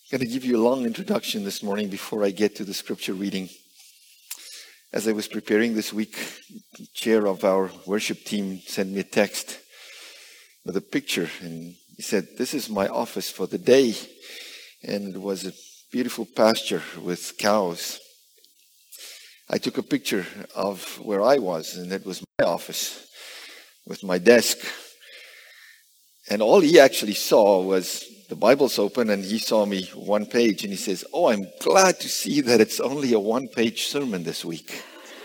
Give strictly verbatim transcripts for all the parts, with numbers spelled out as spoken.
I'm going to give you a long introduction this morning before I get to the scripture reading. As I was preparing this week, the chair of our worship team sent me a text with a picture, and he said, "This is my office for the day." And it was a beautiful pasture with cows. I took a picture of where I was, and it was my office with my desk. And all he actually saw was the Bible's open, and he saw me one page, and he says, "Oh, I'm glad to see that it's only a one-page sermon this week."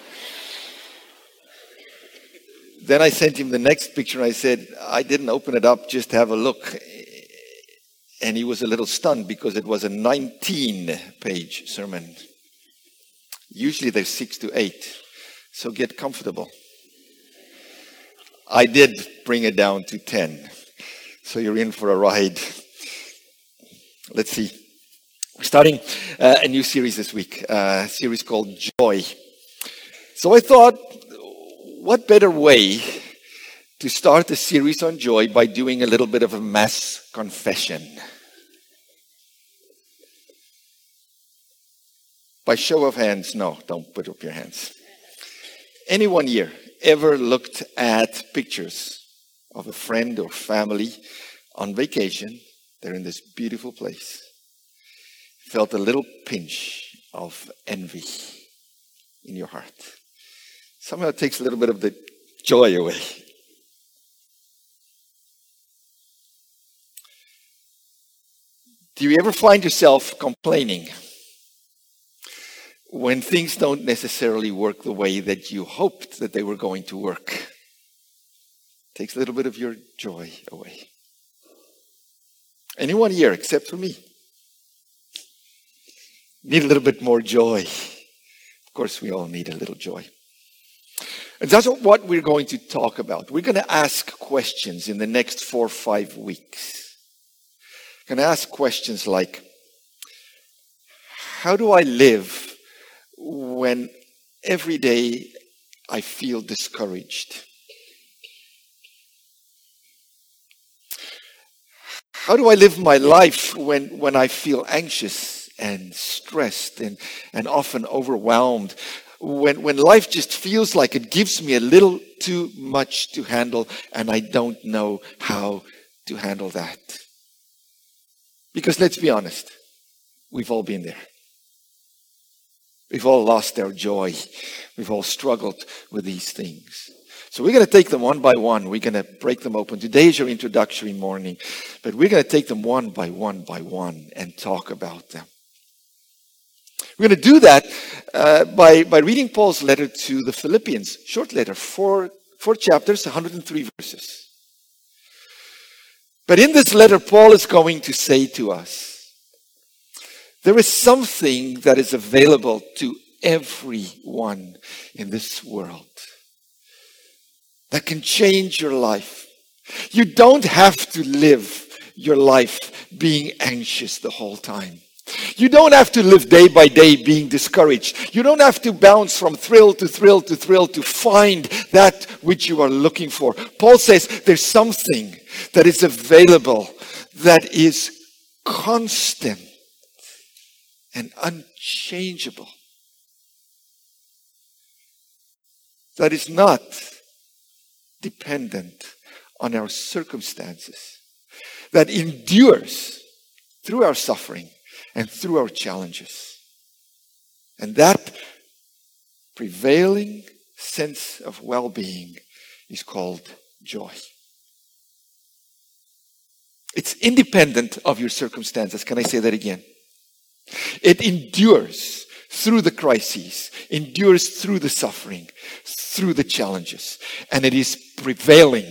Then I sent him the next picture, and I said, "I didn't open it up, just have a look." And he was a little stunned because it was a nineteen-page sermon. Usually there's six to eight, so get comfortable. I did bring it down to ten, so you're in for a ride. Let's see. We're starting uh, a new series this week, uh, a series called Joy. So I thought, what better way to start a series on joy by doing a little bit of a mass confession? By show of hands, no, don't put up your hands. Anyone here ever looked at pictures of a friend or family on vacation? They're in this beautiful place. Felt a little pinch of envy in your heart. Somehow it takes a little bit of the joy away. Do you ever find yourself complaining when things don't necessarily work the way that you hoped that they were going to work? It takes a little bit of your joy away. Anyone here except for me? Need a little bit more joy. Of course, we all need a little joy. And that's what we're going to talk about. We're going to ask questions in the next four or five weeks. We're going to ask questions like, how do I live when every day I feel discouraged? How do I live my life when, when I feel anxious and stressed and, and often overwhelmed? When, when life just feels like it gives me a little too much to handle and I don't know how to handle that. Because let's be honest, we've all been there. We've all lost our joy. We've all struggled with these things. So we're going to take them one by one. We're going to break them open. Today is your introductory morning, but we're going to take them one by one by one and talk about them. We're going to do that uh, by, by reading Paul's letter to the Philippians, short letter, four, four chapters, one hundred three verses. But in this letter, Paul is going to say to us, there is something that is available to everyone in this world that can change your life. You don't have to live your life being anxious the whole time. You don't have to live day by day being discouraged. You don't have to bounce from thrill to thrill to thrill to find that which you are looking for. Paul says there's something that is available that is constant and unchangeable. That is not dependent on our circumstances. That endures through our suffering and through our challenges. And that prevailing sense of well-being is called joy. It's independent of your circumstances. Can I say that again? It endures through the crises, endures through the suffering, through the challenges. And it is prevailing.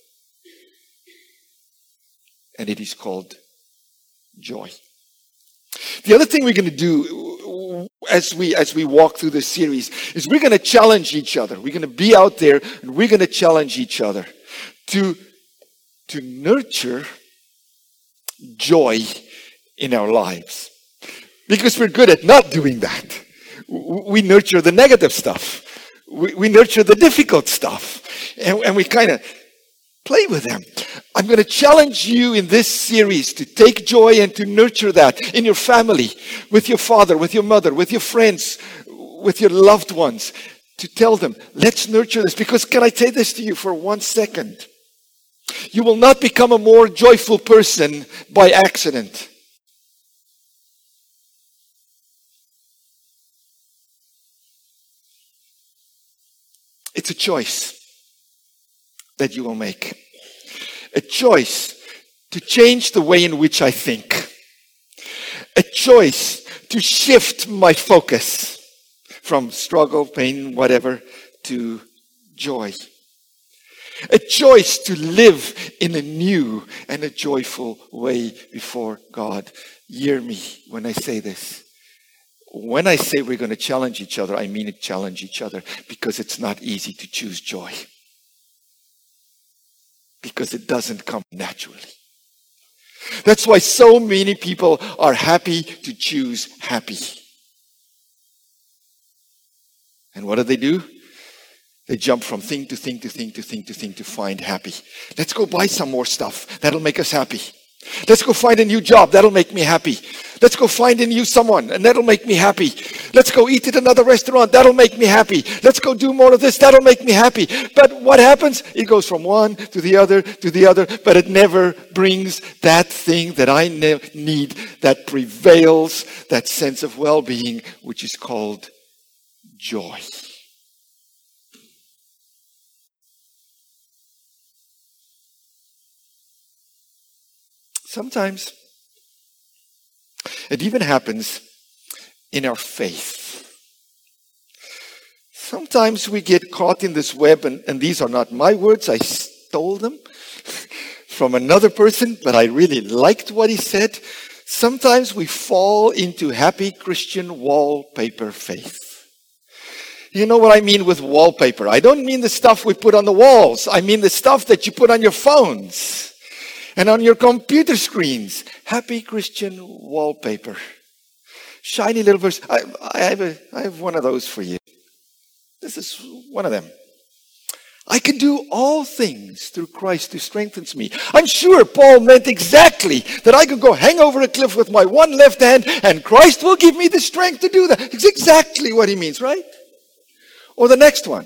And it is called joy. The other thing we're going to do as we as we walk through this series is we're going to challenge each other. We're going to be out there and we're going to challenge each other to, to nurture joy in our lives. Because we're good at not doing that. We nurture the negative stuff. We, we nurture the difficult stuff. And, and we kind of Play with them. I'm going to challenge you in this series to take joy and to nurture that in your family, with your father, with your mother, with your friends, with your loved ones, to tell them, let's nurture this. Because can I say this to you for one second? You will not become a more joyful person by accident. It's a choice that you will make. A choice to change the way in which I think. A choice to shift my focus from struggle, pain, whatever, to joy. A choice to live in a new and a joyful way before God. Hear me when I say this. When I say we're going to challenge each other, I mean it challenge each other, because it's not easy to choose joy. Because it doesn't come naturally. That's why so many people are happy to choose happy. And what do they do? They jump from thing to thing to thing to thing to thing to find happy. Let's go buy some more stuff. That'll make us happy. Let's go find a new job. That'll make me happy. Let's go find a new someone, and that'll make me happy. Let's go eat at another restaurant. That'll make me happy. Let's go do more of this. That'll make me happy. But what happens? It goes from one to the other to the other, but it never brings that thing that I ne- need, that prevails, that sense of well-being, which is called joy. Sometimes it even happens in our faith. Sometimes we get caught in this web, and, and these are not my words, I stole them from another person, but I really liked what he said. Sometimes we fall into happy Christian wallpaper faith. You know what I mean with wallpaper? I don't mean the stuff we put on the walls. I mean the stuff that you put on your phones and on your computer screens. Happy Christian wallpaper. Shiny little verse. I, I, have a, I have one of those for you. This is one of them. I can do all things through Christ who strengthens me. I'm sure Paul meant exactly that I could go hang over a cliff with my one left hand and Christ will give me the strength to do that. It's exactly what he means, right? Or the next one.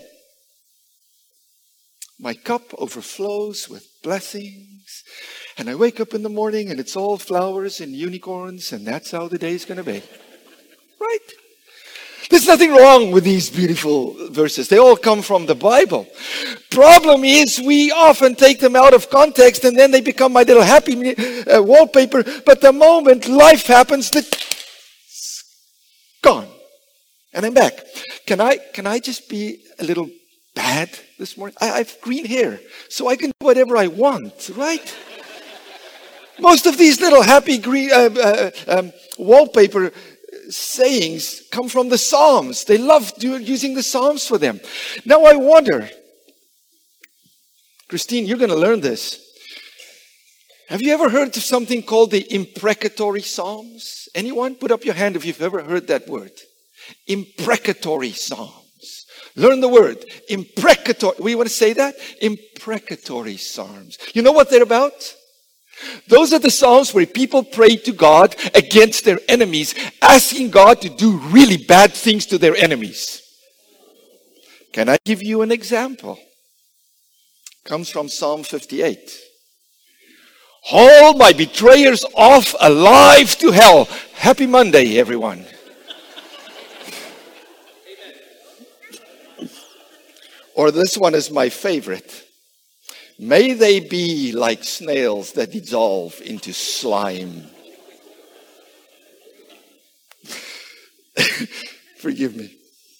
My cup overflows with blessings. And I wake up in the morning and it's all flowers and unicorns, and that's how the day's going to be. Right? There's nothing wrong with these beautiful verses. They all come from the Bible. Problem is, we often take them out of context and then they become my little happy uh, wallpaper. But the moment life happens, it's gone. And I'm back. Can I, can I just be a little bad this morning? I, I have green hair, so I can do whatever I want, right? Most of these little happy green uh, uh, um, wallpaper sayings come from the Psalms. They love do, using the Psalms for them. Now I wonder, Christine, you're going to learn this. Have you ever heard of something called the imprecatory Psalms? Anyone? Put up your hand if you've ever heard that word. Imprecatory Psalms. Learn the word. Imprecatory. We want to say that? Imprecatory Psalms. You know what they're about? Those are the Psalms where people pray to God against their enemies, asking God to do really bad things to their enemies. Can I give you an example? Comes from Psalm fifty-eight. Haul my betrayers off alive to hell. Happy Monday, everyone. Or this one is my favorite. May they be like snails that dissolve into slime. Forgive me.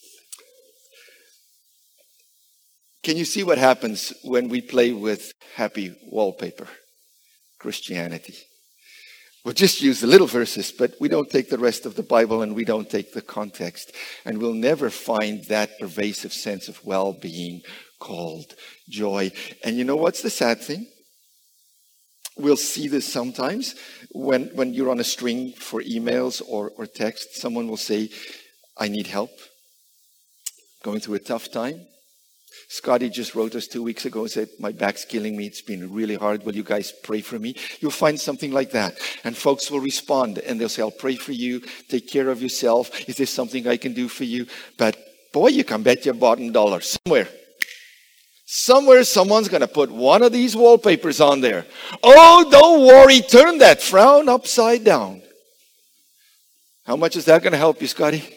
Can you see what happens when we play with happy wallpaper? Christianity. We'll just use the little verses, but we don't take the rest of the Bible and we don't take the context. And we'll never find that pervasive sense of well-being called joy. And you know what's the sad thing? We'll see this sometimes when, when you're on a string for emails or, or text. Someone will say, I need help. Going through a tough time. Scotty just wrote us two weeks ago and said, my back's killing me. It's been really hard. Will you guys pray for me? You'll find something like that. And folks will respond and they'll say, I'll pray for you. Take care of yourself. Is there something I can do for you? But boy, you can bet your bottom dollar somewhere. Somewhere someone's going to put one of these wallpapers on there. Oh, don't worry. Turn that frown upside down. How much is that going to help you, Scotty?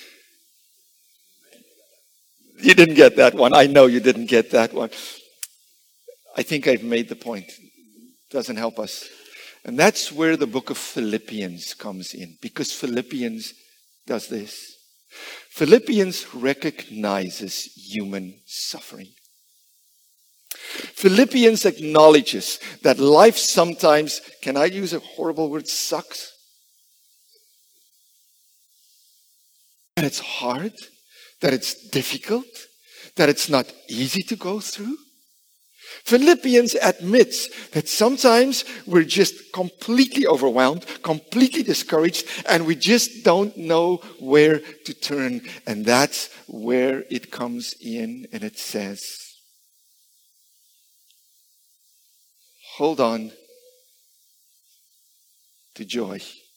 You didn't get that one. I know you didn't get that one. I think I've made the point. Doesn't help us. And that's where the book of Philippians comes in. Because Philippians does this. Philippians recognizes human suffering. Philippians acknowledges that life sometimes, can I use a horrible word, sucks? That it's hard. That it's difficult, that it's not easy to go through. Philippians admits that sometimes we're just completely overwhelmed, completely discouraged, and we just don't know where to turn. And that's where it comes in, and it says, hold on to joy.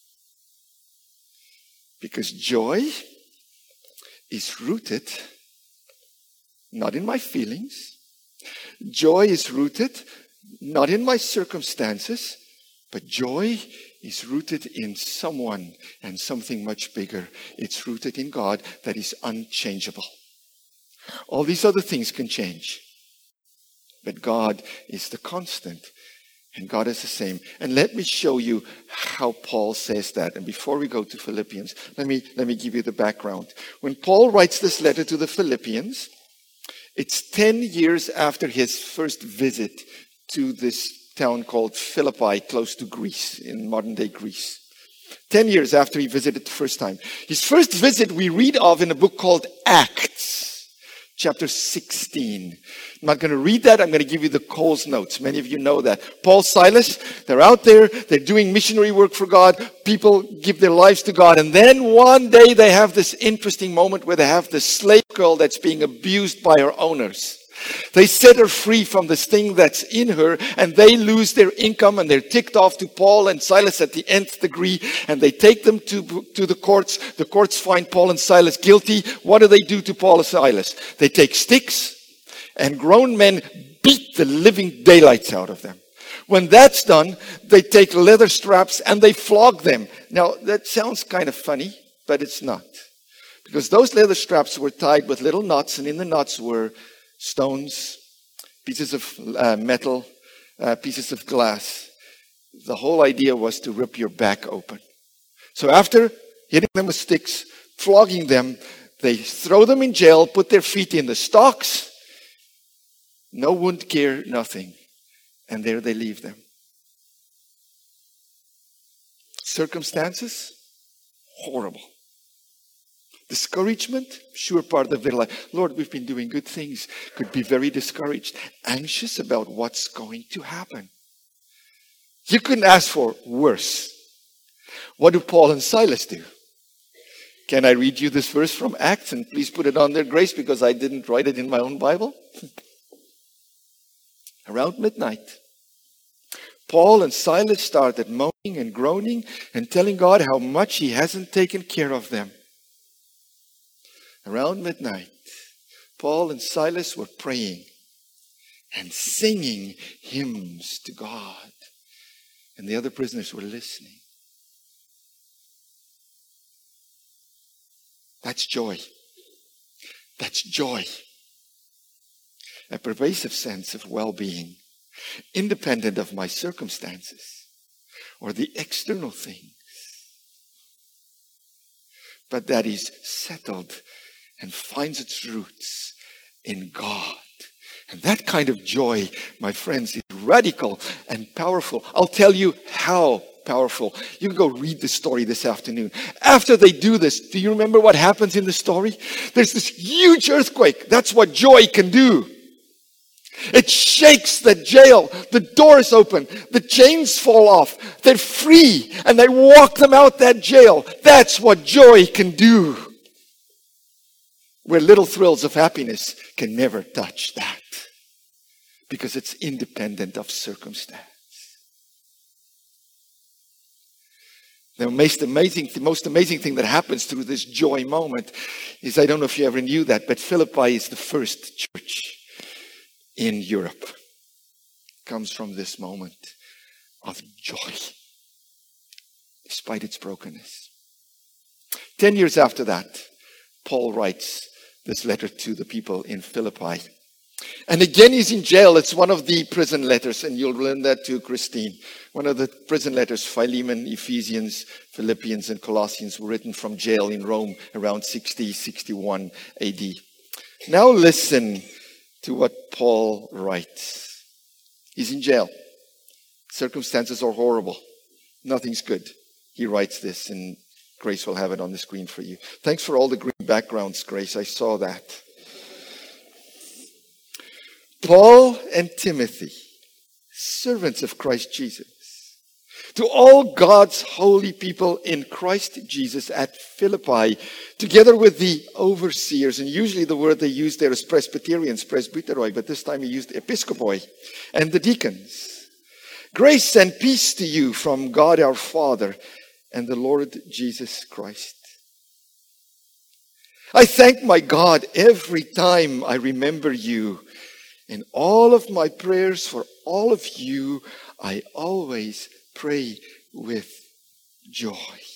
Because joy is rooted not in my feelings. Joy is rooted not in my circumstances, but joy is rooted in someone and something much bigger. It's rooted in God that is unchangeable. All these other things can change, but God is the constant. And God is the same. And let me show you how Paul says that. And before we go to Philippians, let me, let me give you the background. When Paul writes this letter to the Philippians, it's ten years after his first visit to this town called Philippi, close to Greece, in modern-day Greece. Ten years after he visited the first time. His first visit we read of in a book called Acts. Chapter sixteen. I'm not going to read that. I'm going to give you the Coles notes. Many of you know that. Paul, Silas, they're out there. They're doing missionary work for God. People give their lives to God. And then one day they have this interesting moment where they have this slave girl that's being abused by her owners. They set her free from this thing that's in her, and they lose their income, and they're ticked off to Paul and Silas at the nth degree, and they take them to, to the courts. The courts find Paul and Silas guilty. What do they do to Paul and Silas? They take sticks, and grown men beat the living daylights out of them. When that's done, they take leather straps and they flog them. Now, that sounds kind of funny, but it's not. Because those leather straps were tied with little knots, and in the knots were stones, pieces of uh, metal, uh, pieces of glass. The whole idea was to rip your back open. So after hitting them with sticks, flogging them, they throw them in jail, put their feet in the stocks, no wound care, nothing. And there they leave them. Circumstances? Horrible. Discouragement? Sure, part of their life. Lord, we've been doing good things. Could be very discouraged, anxious about what's going to happen. You couldn't ask for worse. What do Paul and Silas do? Can I read you this verse from Acts? And please put it on there, Grace, because I didn't write it in my own Bible. Around midnight, Paul and Silas started moaning and groaning and telling God how much He hasn't taken care of them. Around midnight, Paul and Silas were praying and singing hymns to God. And the other prisoners were listening. That's joy. That's joy. A pervasive sense of well-being, independent of my circumstances or the external things. But that is settled and finds its roots in God. And that kind of joy, my friends, is radical and powerful. I'll tell you how powerful. You can go read the story this afternoon. After they do this, do you remember what happens in the story? There's this huge earthquake. That's what joy can do. It shakes the jail. The doors open. The chains fall off. They're free. And they walk them out that jail. That's what joy can do. where little thrills of happiness can never touch that, because it's independent of circumstance. The most amazing, the most amazing thing that happens through this joy moment is, I don't know if you ever knew that, but Philippi is the first church in Europe. It comes from this moment of joy, despite its brokenness. Ten years after that, Paul writes this letter to the people in Philippi. And again, he's in jail. It's one of the prison letters, and you'll learn that too, Christine. One of the prison letters, Philemon, Ephesians, Philippians, and Colossians, were written from jail in Rome around sixty, sixty-one A D. Now listen to what Paul writes. He's in jail. Circumstances are horrible. Nothing's good. He writes this, and Grace will have it on the screen for you. Thanks for all the green backgrounds, Grace. I saw that. Paul and Timothy, servants of Christ Jesus, to all God's holy people in Christ Jesus at Philippi, together with the overseers, and usually the word they use there is Presbyterians, presbyteroi, but this time he used episkopoi, and the deacons. Grace and peace to you from God our Father and the Lord Jesus Christ. I thank my God every time I remember you. In all of my prayers for all of you, I always pray with joy.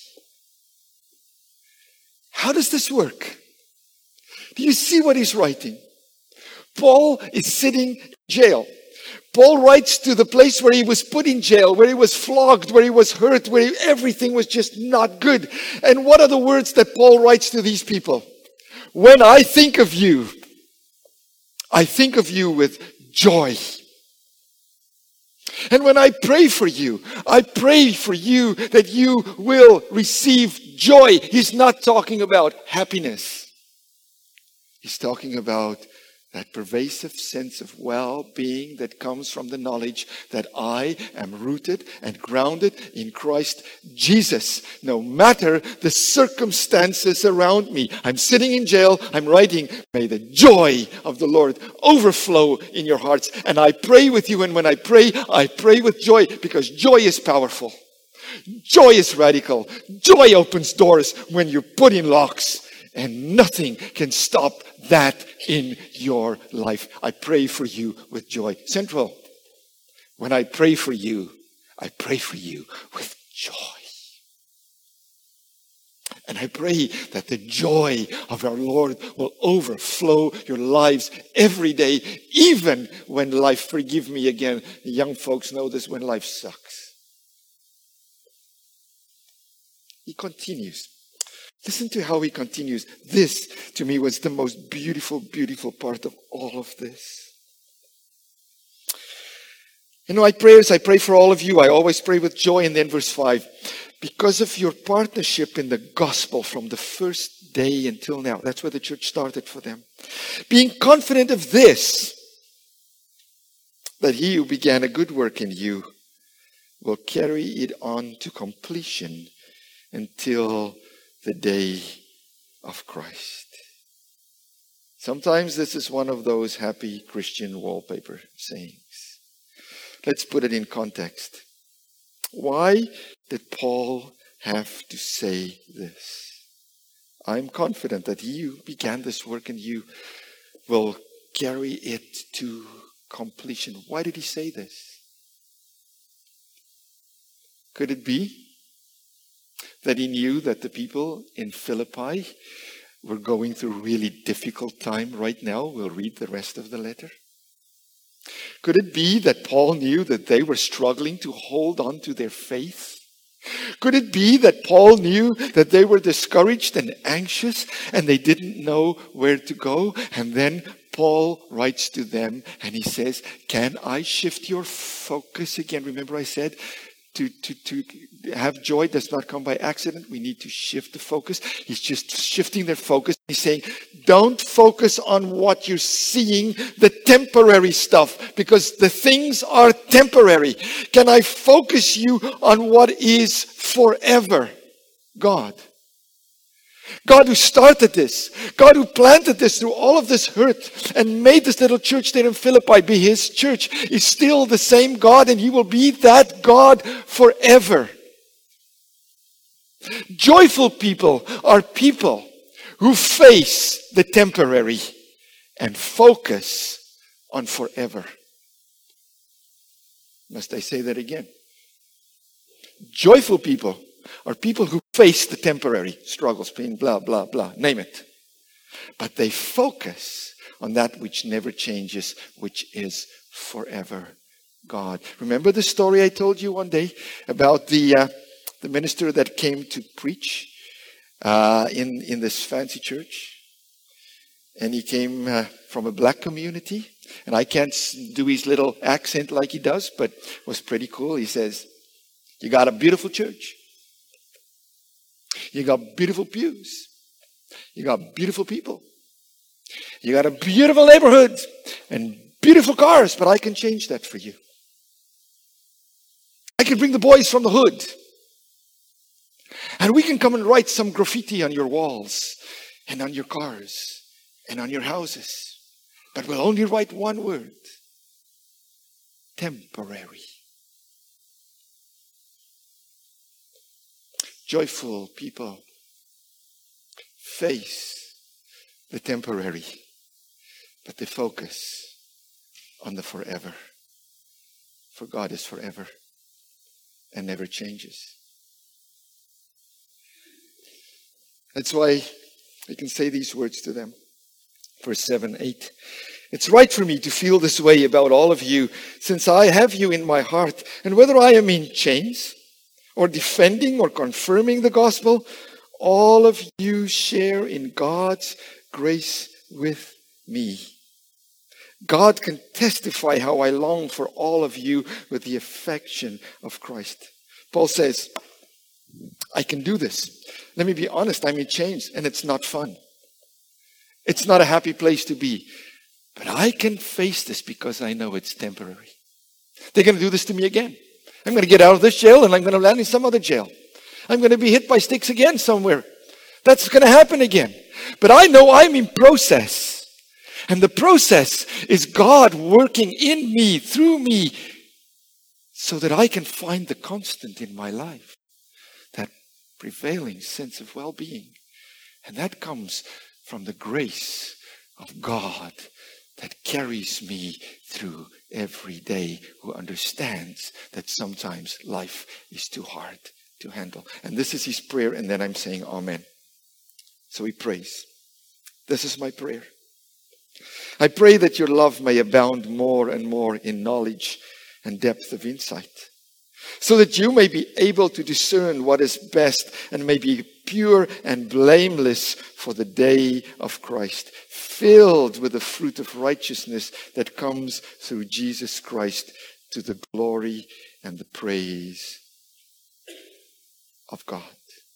How does this work? Do you see what he's writing? Paul is sitting in jail. Paul writes to the place where he was put in jail, where he was flogged, where he was hurt, where he, everything was just not good. And what are the words that Paul writes to these people? When I think of you, I think of you with joy. And when I pray for you, I pray for you that you will receive joy. He's not talking about happiness. He's talking about that pervasive sense of well-being that comes from the knowledge that I am rooted and grounded in Christ Jesus. No matter the circumstances around me. I'm sitting in jail. I'm writing, may the joy of the Lord overflow in your hearts. And I pray with you. And when I pray, I pray with joy, because joy is powerful. Joy is radical. Joy opens doors when you're put in locks. And nothing can stop that in your life. I pray for you with joy. Central, when I pray for you, I pray for you with joy. And I pray that the joy of our Lord will overflow your lives every day, even when life, forgive me again, the young folks know this, when life sucks. He continues. Listen to how he continues. This, to me, was the most beautiful, beautiful part of all of this. You know, I pray as I pray for all of you. I always pray with joy. And then verse five. Because of your partnership in the gospel from the first day until now. That's where the church started for them. Being confident of this, that he who began a good work in you will carry it on to completion until the day of Christ. Sometimes this is one of those happy Christian wallpaper sayings. Let's put it in context. Why did Paul have to say this? I'm confident that he who began this work in you will carry it to completion. Why did he say this? Could it be that he knew that the people in Philippi were going through a really difficult time right now? We'll read the rest of the letter. Could it be that Paul knew that they were struggling to hold on to their faith? Could it be that Paul knew that they were discouraged and anxious and they didn't know where to go? And then Paul writes to them and he says, can I shift your focus again? Remember I said, To, to, to have joy does not come by accident. We need to shift the focus. He's just shifting their focus. He's saying, don't focus on what you're seeing, the temporary stuff, because the things are temporary. Can I focus you on what is forever? God. God who started this, God who planted this through all of this hurt and made this little church there in Philippi be his church, is still the same God, and he will be that God forever. Joyful people are people who face the temporary and focus on forever. Must I say that again? Joyful people are people who face the temporary struggles, pain, blah, blah, blah, name it. But they focus on that which never changes, which is forever God. Remember the story I told you one day about the uh, the minister that came to preach uh, in, in this fancy church? And he came uh, from a black community. And I can't do his little accent like he does, but it was pretty cool. He says, "You got a beautiful church. You got beautiful pews. You got beautiful people. You got a beautiful neighborhood and beautiful cars, but I can change that for you. I can bring the boys from the hood. And we can come and write some graffiti on your walls and on your cars and on your houses. But we'll only write one word. Temporary." Joyful people face the temporary, but they focus on the forever. For God is forever and never changes. That's why I can say these words to them. Verse seven, eight. "It's right for me to feel this way about all of you, since I have you in my heart. And whether I am in chains, or defending or confirming the gospel, all of you share in God's grace with me. God can testify how I long for all of you with the affection of Christ." Paul says, I can do this. Let me be honest, I'm in chains and it's not fun. It's not a happy place to be. But I can face this because I know it's temporary. They're going to do this to me again. I'm going to get out of this jail and I'm going to land in some other jail. I'm going to be hit by sticks again somewhere. That's going to happen again. But I know I'm in process. And the process is God working in me, through me, so that I can find the constant in my life. That prevailing sense of well-being. And that comes from the grace of God that carries me through every day, who understands that sometimes life is too hard to handle. And this is his prayer, and then I'm saying amen. So he prays. This is my prayer. I pray that your love may abound more and more in knowledge and depth of insight, so that you may be able to discern what is best and may be pure and blameless for the day of Christ, filled with the fruit of righteousness that comes through Jesus Christ, to the glory and the praise of God.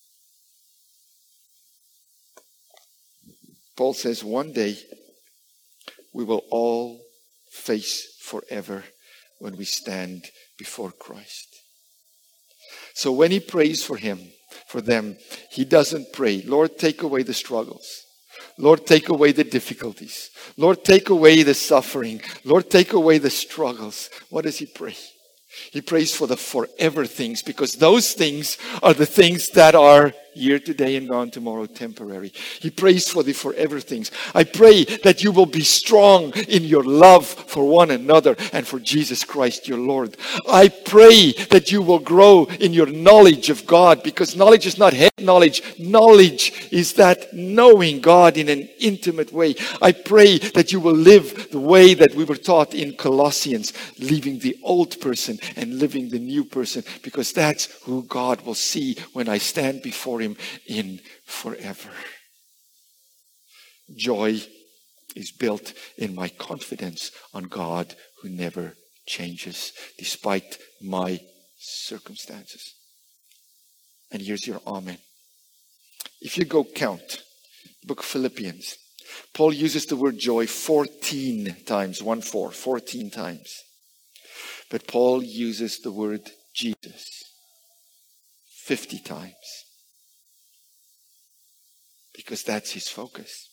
Paul says one day we will all face forever when we stand before Christ. So when he prays for him, for them, he doesn't pray, Lord, take away the struggles. Lord, take away the difficulties. Lord, take away the suffering. Lord, take away the struggles. What does he pray? He prays for the forever things, because those things are the things that are here today and gone tomorrow, temporary. He prays for the forever things. I pray that you will be strong in your love for one another and for Jesus Christ your Lord. I pray that you will grow in your knowledge of God, because knowledge is not head knowledge. Knowledge is that knowing God in an intimate way. I pray that you will live the way that we were taught in Colossians, leaving the old person and living the new person, because that's who God will see when I stand before him in forever. Joy is built in my confidence on God, who never changes despite my circumstances. And here's your amen. If you go count book of Philippians, Paul uses the word joy fourteen times, one four, fourteen times. But Paul uses the word Jesus fifty times. because that's his focus.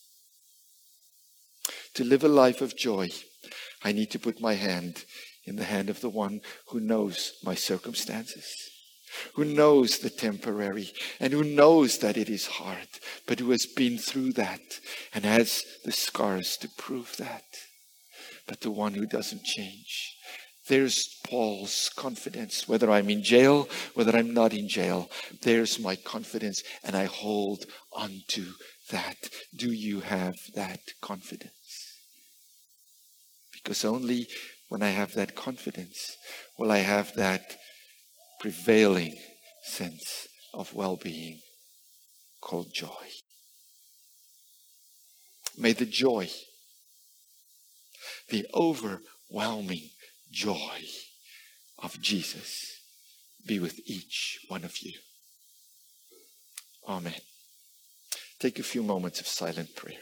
To live a life of joy, I need to put my hand in the hand of the one who knows my circumstances, who knows the temporary, and who knows that it is hard, but who has been through that and has the scars to prove that. But the one who doesn't change. There's Paul's confidence. Whether I'm in jail, whether I'm not in jail, there's my confidence, and I hold on to that. Do you have that confidence? Because only when I have that confidence will I have that prevailing sense of well-being called joy. May the joy, the overwhelming joy of Jesus be with each one of you. Amen. Take a few moments of silent prayer.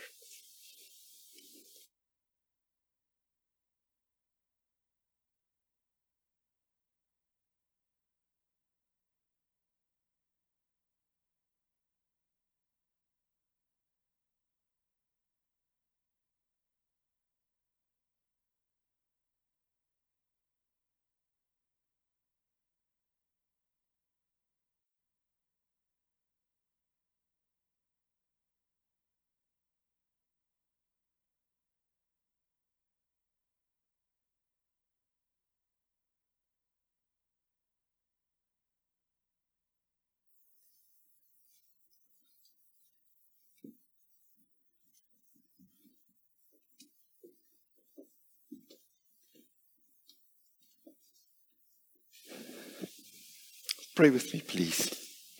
Pray with me, please.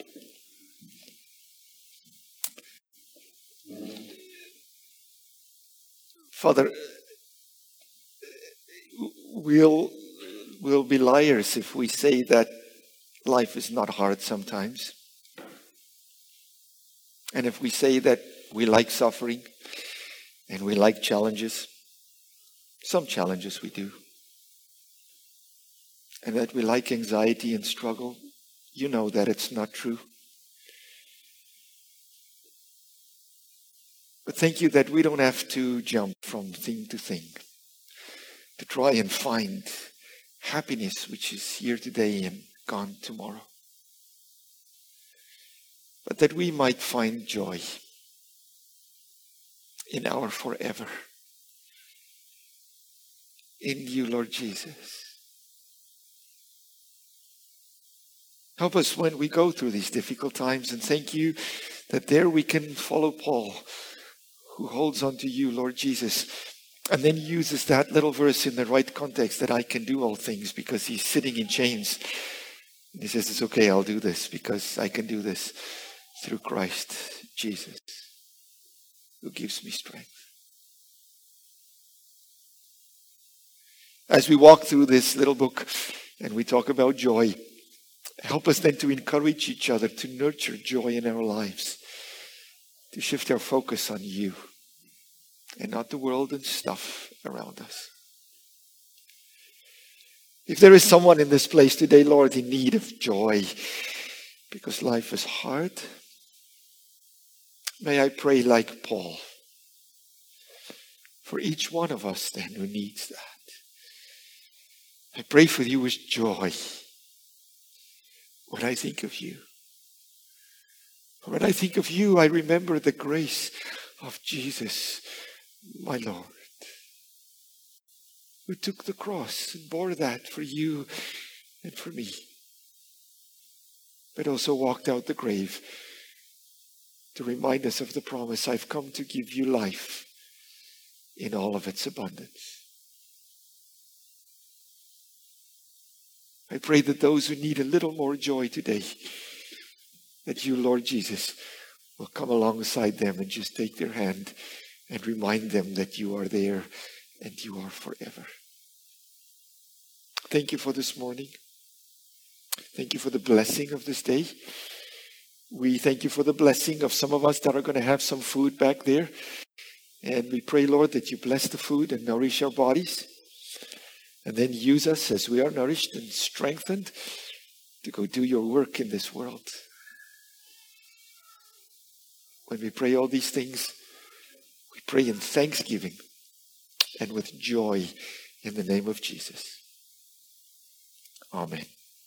Father, we'll, we'll be liars if we say that life is not hard sometimes. And if we say that we like suffering and we like challenges, some challenges we do, and that we like anxiety and struggle, you know that it's not true. But thank you that we don't have to jump from thing to thing to try and find happiness which is here today and gone tomorrow. But that we might find joy in our forever. In you, Lord Jesus. Help us when we go through these difficult times, and thank you that there we can follow Paul, who holds on to you, Lord Jesus, and then uses that little verse in the right context, that I can do all things, because he's sitting in chains. And he says, it's okay, I'll do this because I can do this through Christ Jesus, who gives me strength. As we walk through this little book and we talk about joy, help us then to encourage each other to nurture joy in our lives, to shift our focus on you and not the world and stuff around us. If there is someone in this place today, Lord, in need of joy because life is hard, may I pray like Paul for each one of us then who needs that. I pray for you with joy when I think of you. When I think of you, I remember the grace of Jesus, my Lord, who took the cross and bore that for you and for me, but also walked out the grave to remind us of the promise, I've come to give you life in all of its abundance. I pray that those who need a little more joy today, that you, Lord Jesus, will come alongside them and just take their hand and remind them that you are there and you are forever. Thank you for this morning. Thank you for the blessing of this day. We thank you for the blessing of some of us that are going to have some food back there. And we pray, Lord, that you bless the food and nourish our bodies. And then use us as we are nourished and strengthened to go do your work in this world. when we pray all these things, we pray in thanksgiving and with joy in the name of Jesus. Amen.